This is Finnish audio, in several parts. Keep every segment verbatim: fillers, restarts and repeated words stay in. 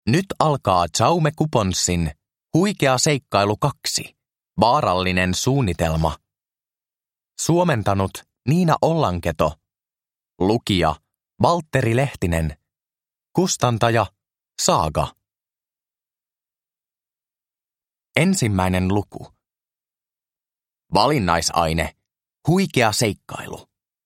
Nyt alkaa Jaume Couponsin Huikea seikkailu kaksi. Vaarallinen suunnitelma. Suomentanut Niina Ollanketo. Lukija Valtteri Lehtinen. Kustantaja Saaga. Ensimmäinen luku. Valinnaisaine. Huikea seikkailu.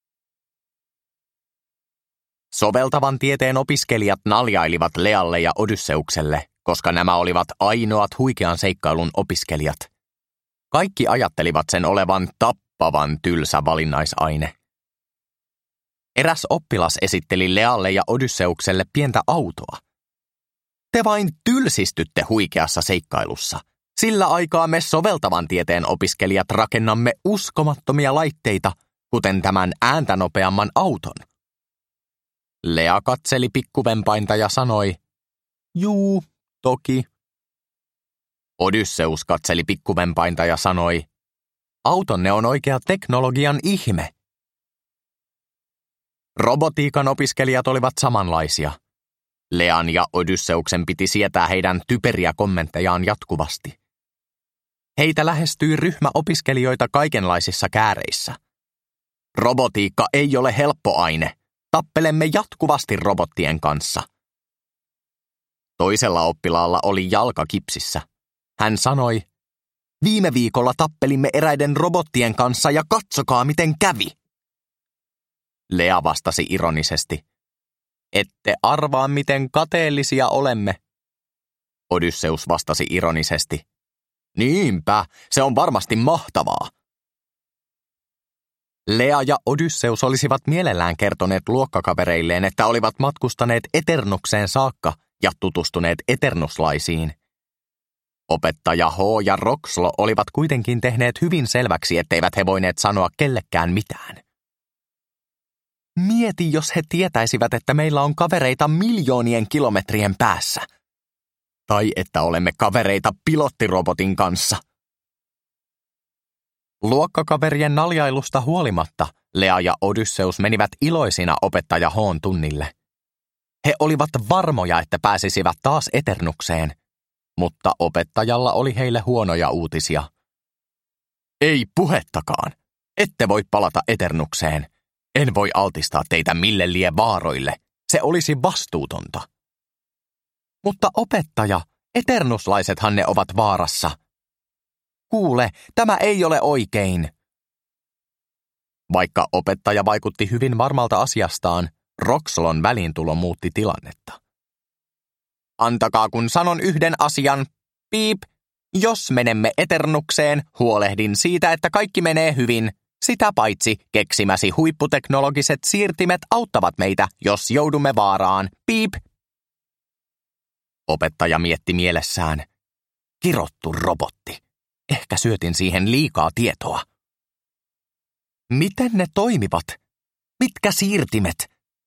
Soveltavan tieteen opiskelijat naljailivat Lealle ja Odysseukselle, koska nämä olivat ainoat huikean seikkailun opiskelijat. Kaikki ajattelivat sen olevan tappavan tylsä valinnaisaine. Eräs oppilas esitteli Lealle ja Odysseukselle pientä autoa. Te vain tylsistytte huikeassa seikkailussa. Sillä aikaa me soveltavan tieteen opiskelijat rakennamme uskomattomia laitteita, kuten tämän ääntä nopeamman auton. Lea katseli pikkuvempainta ja sanoi, juu, toki. Odysseus katseli pikkuvempainta ja sanoi, autonne on oikea teknologian ihme. Robotiikan opiskelijat olivat samanlaisia. Lean ja Odysseuksen piti sietää heidän typeriä kommenttejaan jatkuvasti. Heitä lähestyi ryhmä opiskelijoita kaikenlaisissa kääreissä. Robotiikka ei ole helppo aine. Tappelemme jatkuvasti robottien kanssa. Toisella oppilaalla oli jalka kipsissä. Hän sanoi, viime viikolla tappelimme eräiden robottien kanssa ja katsokaa miten kävi. Lea vastasi ironisesti, ette arvaa miten kateellisia olemme. Odysseus vastasi ironisesti, niinpä, se on varmasti mahtavaa. Lea ja Odysseus olisivat mielellään kertoneet luokkakavereilleen, että olivat matkustaneet Eternukseen saakka ja tutustuneet eternuslaisiin. Opettaja H ja Rokslo olivat kuitenkin tehneet hyvin selväksi, etteivät he voineet sanoa kellekään mitään. Mieti, jos he tietäisivät, että meillä on kavereita miljoonien kilometrien päässä. Tai että olemme kavereita pilottirobotin kanssa. Luokkakaverien naljailusta huolimatta Lea ja Odysseus menivät iloisina opettaja H:n tunnille. He olivat varmoja, että pääsisivät taas Eternukseen, mutta opettajalla oli heille huonoja uutisia. Ei puhettakaan. Ette voi palata Eternukseen. En voi altistaa teitä mille lie vaaroille. Se olisi vastuutonta. Mutta opettaja, eternuslaisethan ne ovat vaarassa. Kuule, tämä ei ole oikein. Vaikka opettaja vaikutti hyvin varmalta asiastaan, Rokslon väliintulo muutti tilannetta. Antakaa kun sanon yhden asian. Piip. Jos menemme Eternukseen, huolehdin siitä, että kaikki menee hyvin. Sitä paitsi keksimäsi huipputeknologiset siirtimet auttavat meitä, jos joudumme vaaraan. Piip. Opettaja mietti mielessään. Kirottu robotti. Ehkä syötin siihen liikaa tietoa. Miten ne toimivat? Mitkä siirtimet?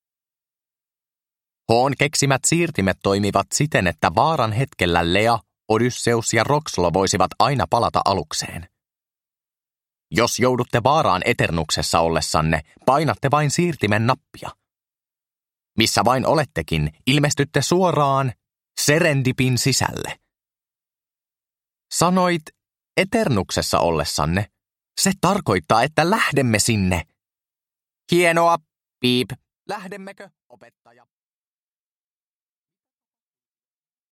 H:n keksimät siirtimet toimivat siten, että vaaran hetkellä Lea, Odysseus ja Rokslo voisivat aina palata alukseen. Jos joudutte vaaraan Eternuksessa ollessanne, painatte vain siirtimen nappia. Missä vain olettekin, ilmestytte suoraan Serendipin sisälle. Sanoit Eternuksessa ollessanne. Se tarkoittaa, että lähdemme sinne. Hienoa, piip. Lähdemmekö, opettaja?